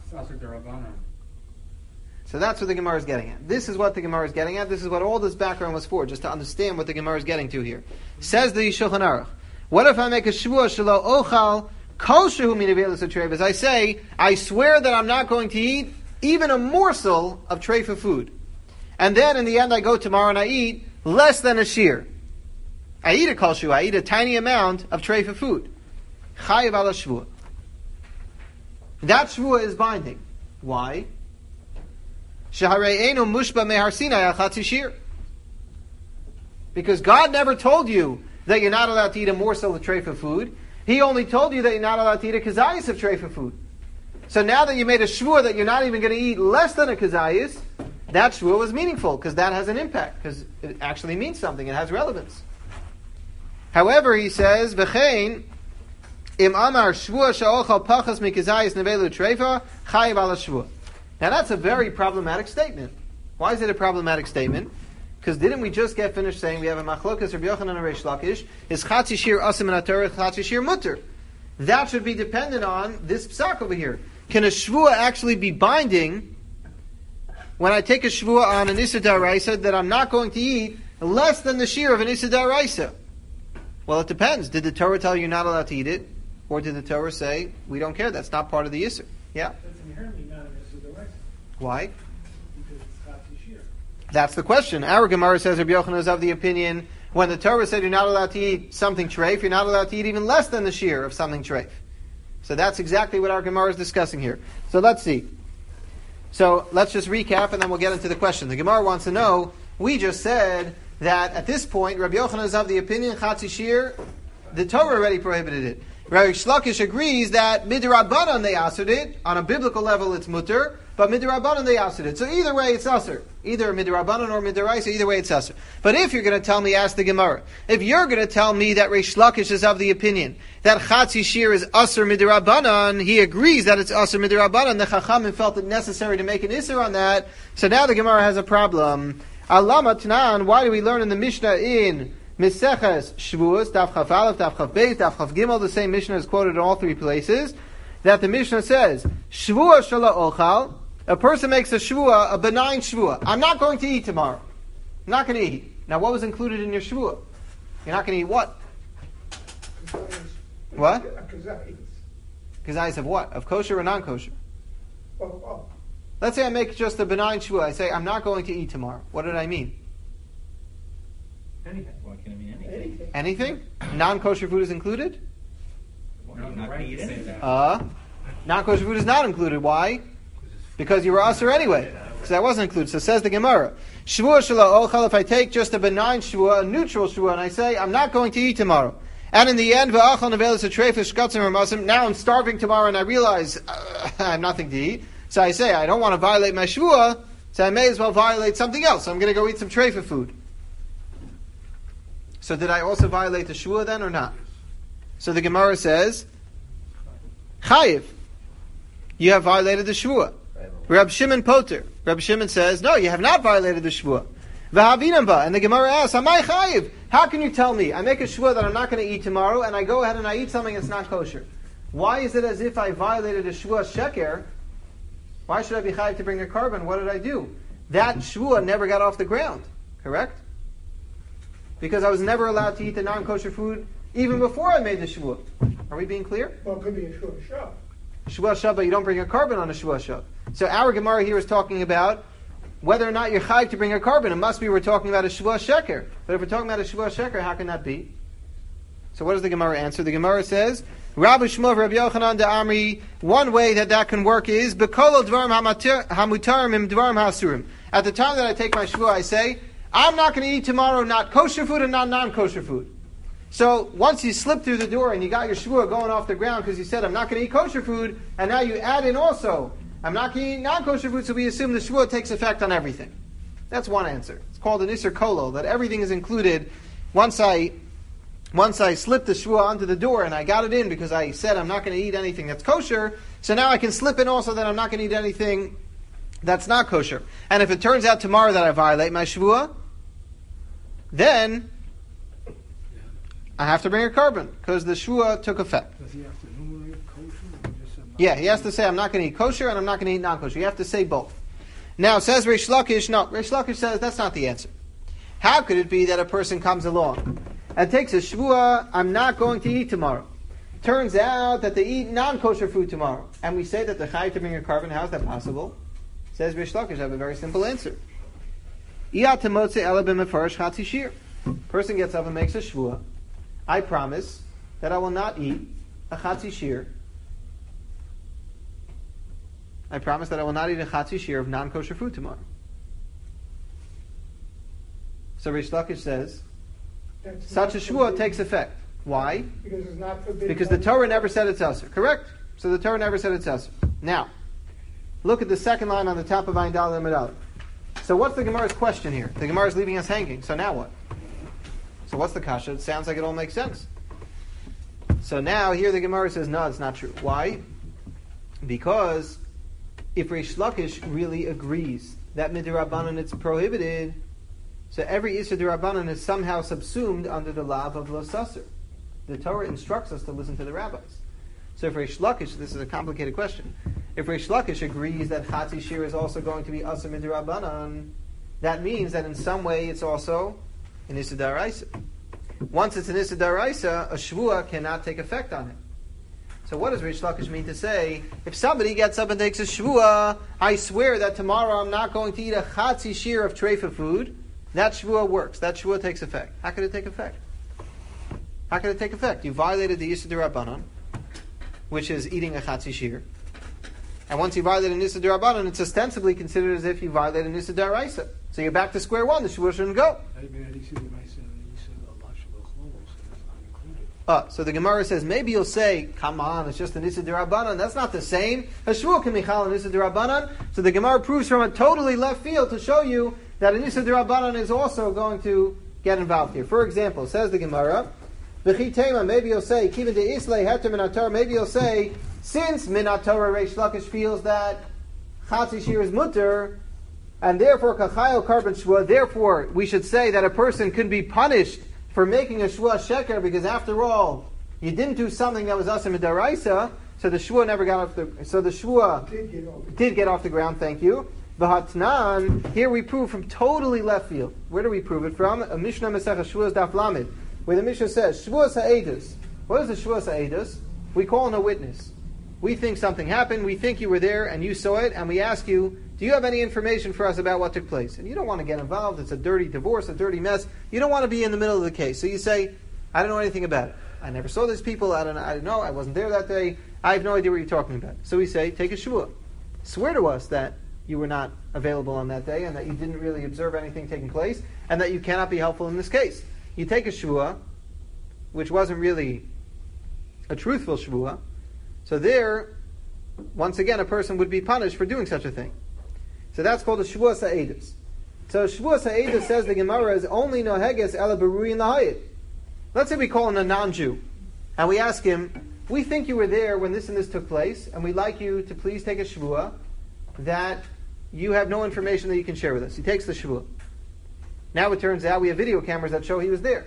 So that's what the Gemara is getting at. This is what the Gemara is getting at. This is what all this background was for, just to understand what the Gemara is getting to here. Says the Shulchan Aruch. What if I make a shvua shelo ochal kol shehu min nevelis treif? As I say, I swear that I'm not going to eat even a morsel of treifa food. And then in the end I go tomorrow and I eat less than a shear. I eat a kol shehu, I eat a tiny amount of treifa food. Chayiv ala shvua. that shvua is binding. Why? Shaharei eno mushba mehar Sinai al chatzi shir. Because God never told you that you're not allowed to eat a morsel of treifa food. He only told you that you're not allowed to eat a kazayis of treifa food. So now that you made a shvua that you're not even going to eat less than a kazayis, that shvua was meaningful because that has an impact, because it actually means something, it has relevance. However, he says, V'chein, im amar shvua sha'ochal pachas mikazayis nevelu treifa, chayiv ala shvua. Now that's a very problematic statement. Why is it a problematic statement? Because didn't we just get finished saying we have a machlokas Rabbi Yochanan and Reish Lakish, is chatzi shir asim and atorah, chatzi shir mutter. That should be dependent on this psak over here. Can a shvua actually be binding when I take a shvua on an Issa D'Oraisa that I'm not going to eat less than the shir of an Issa D'Oraisa? Well, it depends. Did the Torah tell you you're not allowed to eat it? Or did the Torah say, we don't care, that's not part of the Issa? Yeah. That's inherently not an Issa D'Oraisa. Why? Because it's chatzi shir. That's the question. Our Gemara says Rabbi Yochanan is of the opinion when the Torah said you're not allowed to eat something treif, you're not allowed to eat even less than the shir of something treif. So that's exactly what our Gemara is discussing here. So let's see. So let's just recap and then we'll get into the question. The Gemara wants to know, we just said that at this point Rabbi Yochanan is of the opinion chatzi shir, the Torah already prohibited it. Rabbi Shlakish agrees that midrabanan they asered it, on a biblical level it's mutter, but midrabanan they asered it. So either way it's aser. Either midrabanan or midraisa, either way it's aser. But if you're going to tell me, ask the Gemara, if you're going to tell me that Reish Lakish is of the opinion that chatzi shir is aser midrabanan, he agrees that it's aser midrabanan, the Chachamim felt it necessary to make an isser on that, so now the Gemara has a problem. Alama Tanan, why do we learn in the Mishnah in Meseches Shavuos, Daf Chaf Aleph, Daf Chaf Beis, Daf Chaf Gimel, the same Mishnah is quoted in all three places, that the Mishnah says, Shavua Shala Ochal, a person makes a Shavua, a benign Shavua. I'm not going to eat tomorrow. I'm not going to eat. Now what was included in your Shavua? You're not going to eat what? What? Kazayis. Kazayis of what? Of kosher or non-kosher? Oh, oh. Let's say I make just a benign Shavua. I say, I'm not going to eat tomorrow. What did I mean? Anything. Why can't it mean anything? Anything. Anything? Non-kosher food is included? Why not not eat anything? Uh, non-kosher food is not included. Why? Because you were aser anyway. So that wasn't included. So says the Gemara, Shavua shala ochal, if I take just a benign Shavua, a neutral Shavua, and I say, I'm not going to eat tomorrow. And in the end, v'achal nevelis atrefish shkatzim ramasim, now I'm starving tomorrow and I realize uh, I have nothing to eat. So I say, I don't want to violate my Shavua, so I may as well violate something else. So I'm going to go eat some treifa food. So did I also violate the Shavua then or not? So the Gemara says, Chayiv, you have violated the Shavua. Reb Shimon Poter. Reb Shimon says, no, you have not violated the Shavua. V'havinamba, and the Gemara asks, Amai Chayiv, how can you tell me? I make a Shavua that I'm not going to eat tomorrow, and I go ahead and I eat something that's not kosher. Why is it as if I violated a Shavua sheker? Why should I be Chayiv to bring a carbon? What did I do? That Shavua never got off the ground, correct? Because I was never allowed to eat the non-kosher food even before I made the Shavua. Are we being clear? Well, it could be a short shot. Shua Shah, but you don't bring a carbon on a Shua Shah. So our Gemara here is talking about whether or not you're chayiv to bring a carbon. It must be we're talking about a Shua Sheker. But if we're talking about a Shua Sheker, how can that be? So what does the Gemara answer? The Gemara says, Rabbi Shmuel, Rabbi Yochanan de Amri, one way that that can work is, B'kol dvarim hamutarim im dvarim hasurim. At the time that I take my Shua, I say, I'm not going to eat tomorrow not kosher food and not non-kosher food. So once you slip through the door and you got your shvua going off the ground because you said, I'm not going to eat kosher food, and now you add in also, I'm not going to eat non-kosher food, so we assume the shvua takes effect on everything. That's one answer. It's called an Isser Kolo, that everything is included. Once I once I slipped the shvua onto the door and I got it in because I said I'm not going to eat anything that's kosher, so now I can slip in also that I'm not going to eat anything that's not kosher. And if it turns out tomorrow that I violate my shvua, then I have to bring a carbon because the shua took effect. Does he have to enumerate kosher or just say Yeah, he has to say I'm not going to eat kosher and I'm not going to eat non-kosher. You have to say both. Now, says Reish Lakish, no, Reish Lakish says that's not the answer. How could it be that a person comes along and takes a shvua, I'm not going to eat tomorrow. Turns out that they eat non-kosher food tomorrow. And we say that they're chayiv to bring a carbon. How is that possible? Says Reish Lakish, I have a very simple answer. Person gets up and makes a shvua. I promise that I will not eat a chatzi shir I promise that I will not eat a chatzi shear of non-kosher food tomorrow. So Reish Lakish says, That's such a not shvua forbidden. takes effect. Why? Because it's not forbidden. Because the Torah never said it's usher. Correct? So the Torah never said it's usher. Now, look at the second line on the top of Ayin Daled Amud Aleph. So what's the Gemara's question here? The Gemara is leaving us hanging. So now what? So what's the kasha? It sounds like it all makes sense. So now here the Gemara says, no, it's not true. Why? Because if Reish Lakish really agrees that midrabanan it's prohibited, so every Issa D'Rabbanan is somehow subsumed under the lav of Lo Sasser. The Torah instructs us to listen to the rabbis. So if Reish Lakish, this is a complicated question, if Reish Lakish agrees that Chatzi Shir is also going to be Asa Midrabanan, that means that in some way it's also an Issa D'Oraisa. Once it's an Issa D'Oraisa, a Shvua cannot take effect on it. So what does Reish Lakish mean to say? If somebody gets up and takes a Shvua, I swear that tomorrow I'm not going to eat a Chatzi Shir of treifa food, that Shvua works. That Shvua takes effect. How could it take effect? How could it take effect? You violated the Issa D'Rabbanan, which is eating a Chatzi Shir. And once you violate an Issa D'Rabbanan, it's ostensibly considered as if you violated an Issa D'Oraisa. So you're back to square one. The Shvua shouldn't go. Uh, so the Gemara says, maybe you'll say, come on, it's just an Issa D'Rabbanan. That's not the same. A Shvua can be chal an Issa D'Rabbanan. So the Gemara proves from a totally left field to show you that an Issa D'Rabbanan is also going to get involved here. For example, says the Gemara, V'chitema, maybe you'll say, Kiven de Islay heter min HaTorah, maybe you'll say, since min HaTorah Reish Lakish feels that Chatzi Shir is mutter, and therefore Kachayel Karban Shvua, therefore we should say that a person could be punished for making a Shvua Sheker, because after all, you didn't do something that was Asa Midaraisa, so the Shvua never got off the, so the Shvua Did get over. did get off the ground, thank you. V'hatnan, here we prove from totally left field. Where do we prove it from? A Mishnah Masechah Shvuas Daf Lamed, where the Mishnah says, Shvuas ha'edus. What is the Shvuas ha'edus? We call in a witness. We think something happened, we think you were there and you saw it, and we ask you, do you have any information for us about what took place? And you don't want to get involved, it's a dirty divorce, a dirty mess. You don't want to be in the middle of the case. So you say, I don't know anything about it. I never saw these people, I don't, I don't know, I wasn't there that day, I have no idea what you're talking about. So we say, take a Shvuah. Swear to us that you were not available on that day, and that you didn't really observe anything taking place, and that you cannot be helpful in this case. You take a shvua, which wasn't really a truthful shvua, so there, once again, a person would be punished for doing such a thing. So that's called a shvua sa'edus. So shvua sa'edus, says the Gemara, is only noheges ela berui in the hayit. Let's say we call in a non-Jew, and we ask him, we think you were there when this and this took place, and we'd like you to please take a shvua that you have no information that you can share with us. He takes the shvua. Now it turns out we have video cameras that show he was there.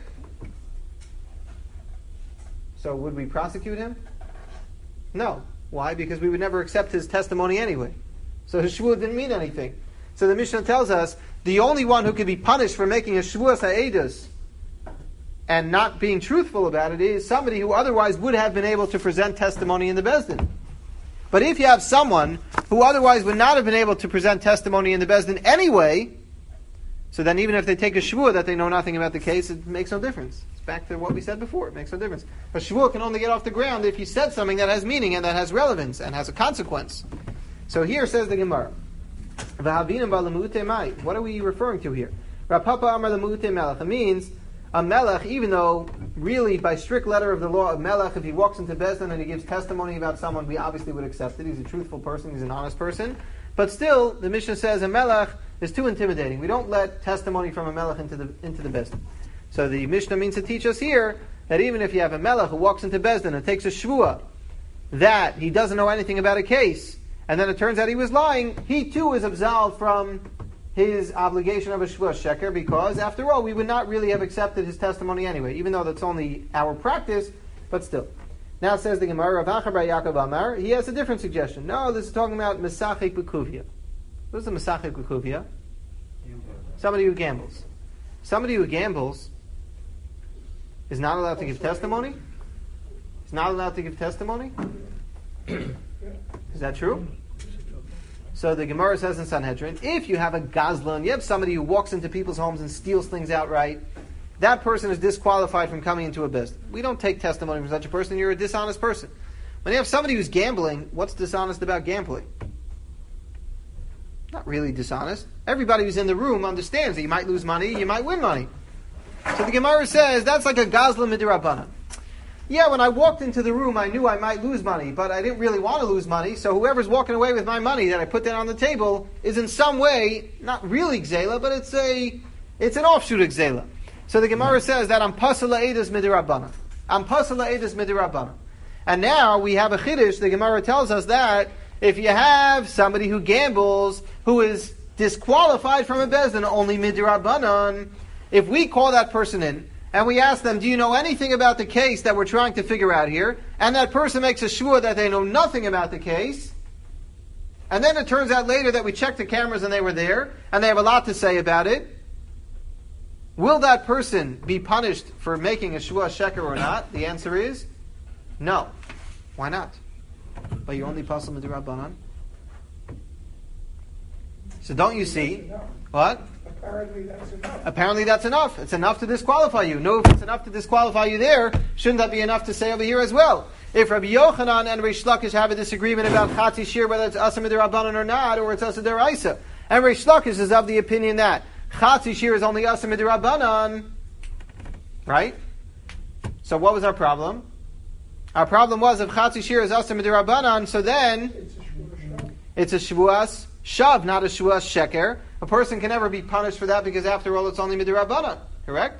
So would we prosecute him? No. Why? Because we would never accept his testimony anyway. So his shvua didn't mean anything. So the Mishnah tells us the only one who could be punished for making a shvua sa'edus and not being truthful about it is somebody who otherwise would have been able to present testimony in the Beis Din. But if you have someone who otherwise would not have been able to present testimony in the Beis Din anyway, so then even if they take a shvua that they know nothing about the case, it makes no difference. It's back to what we said before. It makes no difference. A shvua can only get off the ground if you said something that has meaning and that has relevance and has a consequence. So here says the Gemara, what are we referring to here? It means a melech, even though really by strict letter of the law of melech, if he walks into Beis Din and he gives testimony about someone, we obviously would accept it. He's a truthful person, he's an honest person. But still, the Mishnah says a melech is too intimidating. We don't let testimony from a melech into the into the Beis Din. So the Mishnah means to teach us here that even if you have a melech who walks into Beis Din and takes a shvua that he doesn't know anything about a case, and then it turns out he was lying, he too is absolved from his obligation of a shvua sheker, because after all, we would not really have accepted his testimony anyway, even though that's only our practice, but still. Now says the Gemara, Rav Acha bar Yaakov Amar, he has a different suggestion. No, this is talking about Mesachek B'Kuvia. What is a Mesachek B'Kuvia? Somebody who gambles. Somebody who gambles is not allowed to give testimony? Is not allowed to give testimony? Is that true? So the Gemara says in Sanhedrin, if you have a gazlan, you have somebody who walks into people's homes and steals things outright, that person is disqualified from coming into a Beis Din. We don't take testimony from such a person. You're a dishonest person. When you have somebody who's gambling, what's dishonest about gambling? Not really dishonest. Everybody who's in the room understands that you might lose money, you might win money. So the Gemara says, that's like a gazla midirabbanan. Yeah, when I walked into the room, I knew I might lose money, but I didn't really want to lose money, so whoever's walking away with my money that I put down on the table is in some way, not really gzela, but it's a, it's an offshoot of gzela. So the Gemara says that I'm pasala edus midirabbanan. I'm pasala edus midirabbanan. And now we have a chiddush, the Gemara tells us that if you have somebody who gambles, who is disqualified from a bezdin, only midirabbanan, if we call that person in, and we ask them, do you know anything about the case that we're trying to figure out here? And that person makes a shvua that they know nothing about the case. And then it turns out later that we checked the cameras and they were there, and they have a lot to say about it. Will that person be punished for making a shvua sheker or not? The answer is no. Why not? But you're only pasal midirabbanan. So don't you see? What? Apparently that's enough. Apparently that's enough. It's enough to disqualify you. No, if it's enough to disqualify you there, shouldn't that be enough to say over here as well? If Rabbi Yochanan and Reish Lakish have a disagreement about Chatzi Shir, whether it's Asa Midirabbanan or not, or it's Asa Deraisa, and Reish Lakish is of the opinion that Chatzi Shir is only Asa Midirabbanan, right? So what was our problem? Our problem was if Chatzi Shir is Asa Midirabbanan, so then it's a Shvuas Shav, not a Shvuas Sheker. A person can never be punished for that because after all it's only Midirabbanan, correct?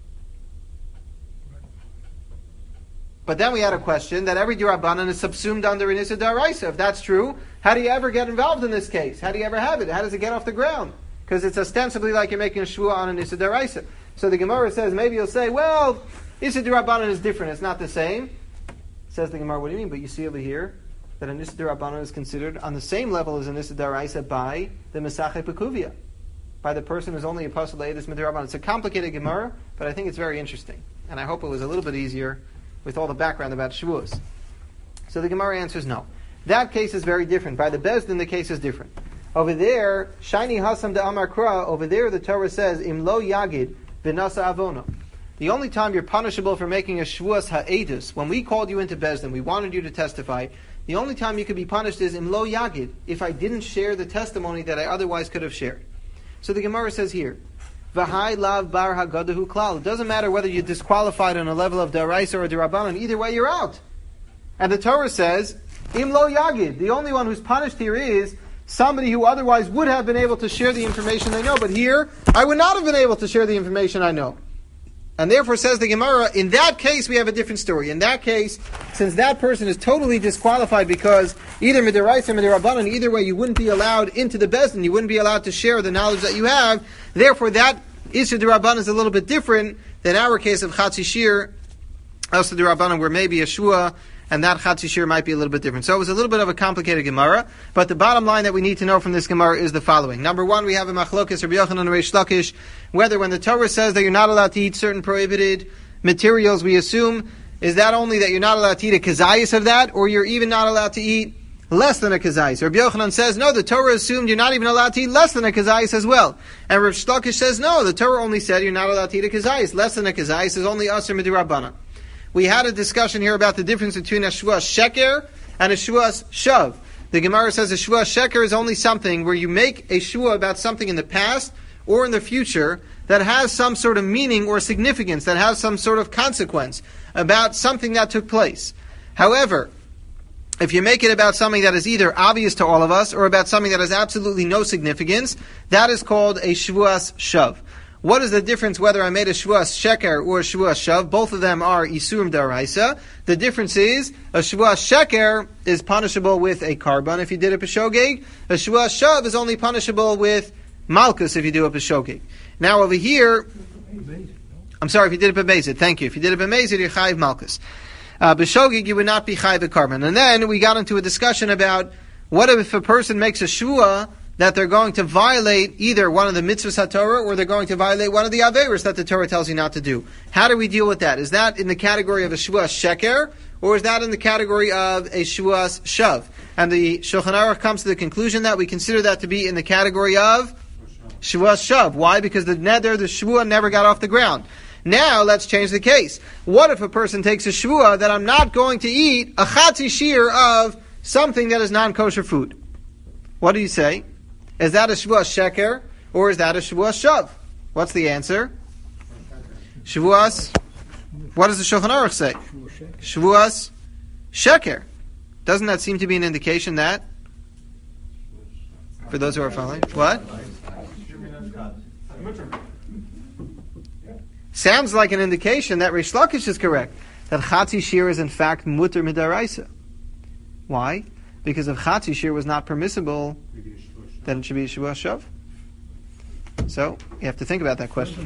But then we had a question that every Dirabbanan is subsumed under an Issa Daraisa. If that's true, how do you ever get involved in this case? How do you ever have it? How does it get off the ground? Because it's ostensibly like you're making a Shvua on an Issa Daraisa. So the Gemara says, maybe you'll say, well, Issa Dirabbanan is different, it's not the same. Says the Gemara, what do you mean? But you see over here that an Issa D'Rabbanan is considered on the same level as an Issa D'Oraisa by the Mesachei Pekuvia, by the person who's only a Pasal Le'edus Midirabbanan. It's a complicated Gemara, but I think it's very interesting. And I hope it was a little bit easier with all the background about Shavuos. So the Gemara answers no. That case is very different. By the Bezdin, the case is different. Over there, Shiny Hasam de Amar Kra, over there the Torah says, Im lo yagid v'nasa avono. The only time you're punishable for making a Shavuos ha'edus, when we called you into Bezdin, we wanted you to testify, the only time you could be punished is im lo yagid, if I didn't share the testimony that I otherwise could have shared. So the Gemara says here, V'hai lav bar hagadahu klal. It doesn't matter whether you're disqualified on a level of daraisa or derabanan. Either way, you're out. And the Torah says, im lo yagid. The only one who's punished here is somebody who otherwise would have been able to share the information they know. But here, I would not have been able to share the information I know. And therefore, says the Gemara, in that case, we have a different story. In that case, since that person is totally disqualified because either midiraisa or midirabanan, either way, you wouldn't be allowed into the bezdin, you wouldn't be allowed to share the knowledge that you have. Therefore, that issue dirabanan is a little bit different than our case of chatzi shir, also dirabanan, where maybe a shua and that chatzi shir might be a little bit different. So it was a little bit of a complicated Gemara, but the bottom line that we need to know from this Gemara is the following. Number one, we have a machlokes, Rabbi Yochanan and Reish Lakish, whether when the Torah says that you're not allowed to eat certain prohibited materials, we assume, is that only that you're not allowed to eat a kazayis of that, or you're even not allowed to eat less than a kazayis? Rabbi Yochanan says, no, the Torah assumed you're not even allowed to eat less than a kazayis as well. And Reish Lakish says, no, the Torah only said you're not allowed to eat a kazayis. Less than a kazayis is only aser midirabanan. We had a discussion here about the difference between a shvuas sheker and a shvuas shav. The Gemara says a shvuas sheker is only something where you make a shvua about something in the past or in the future that has some sort of meaning or significance, that has some sort of consequence about something that took place. However, if you make it about something that is either obvious to all of us or about something that has absolutely no significance, that is called a shvuas shav. What is the difference whether I made a shvuas sheker or a shvuas shav? Both of them are isurim daraisa. The difference is a shvuas sheker is punishable with a karban if you did a peshogeg. A shvuas shav is only punishable with malchus if you do a peshogeg. Now over here, I'm sorry, if you did a b'mezid, thank you. If you did a b'mezid, you're chayiv malchus. Uh, b'shogeg, you would not be chayiv a karban. And then we got into a discussion about what if a person makes a shvua that they're going to violate either one of the mitzvahs HaTorah or they're going to violate one of the averos that the Torah tells you not to do. How do we deal with that? Is that in the category of a shvuas sheker or is that in the category of a shvuas shav? And the Shulchan Aruch comes to the conclusion that we consider that to be in the category of shvuas shav. Why? Because the neder, the shvua, never got off the ground. Now, let's change the case. What if a person takes a shvua that I'm not going to eat a chatzi shir of something that is non-kosher food? What do you say? Is that a Shavuos Sheker or is that a Shavuos Shav? What's the answer? Shavuos. What does the Shulchan Aruch say? Shavuos Sheker. Doesn't that seem to be an indication that? For those who are following, what? Sounds like an indication that Rish Lakish is correct. That Chatzi Shir is in fact mutter midaraisa. Why? Because if Chatzi Shir was not permissible, then it should be a Shavuos Shav. So, you have to think about that question.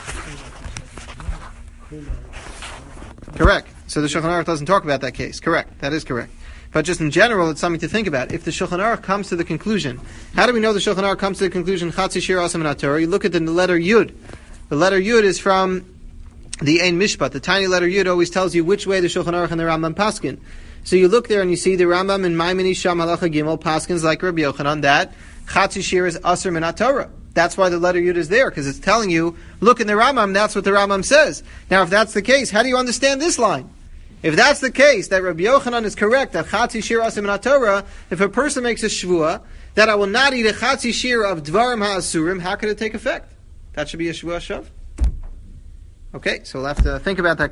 Correct. So the Shulchan Aruch doesn't talk about that case. Correct. That is correct. But just in general, it's something to think about. If the Shulchan Aruch comes to the conclusion, how do we know the Shulchan Aruch comes to the conclusion, Chatzi Shir Asam Min HaTorah? You look at the letter Yud. The letter Yud is from the Ein Mishpat. The tiny letter Yud always tells you which way the Shulchan Aruch and the Rambam paskin. So you look there and you see the Rambam in Maimoni Sham Halacha Gimel paskins like Rabbi Yochanan that Chatzi Shir is Asar Min HaTorah. That's why the letter Yud is there, because it's telling you, look in the Rambam, that's what the Rambam says. Now if that's the case, how do you understand this line? If that's the case, that Rabbi Yochanan is correct, that Chatzi Shir Asar Min HaTorah, if a person makes a Shvuah, that I will not eat a Chatzi Shir of Dvarim HaAsurim, how could it take effect? That should be a Shavuos Shav. Okay, so we'll have to think about that.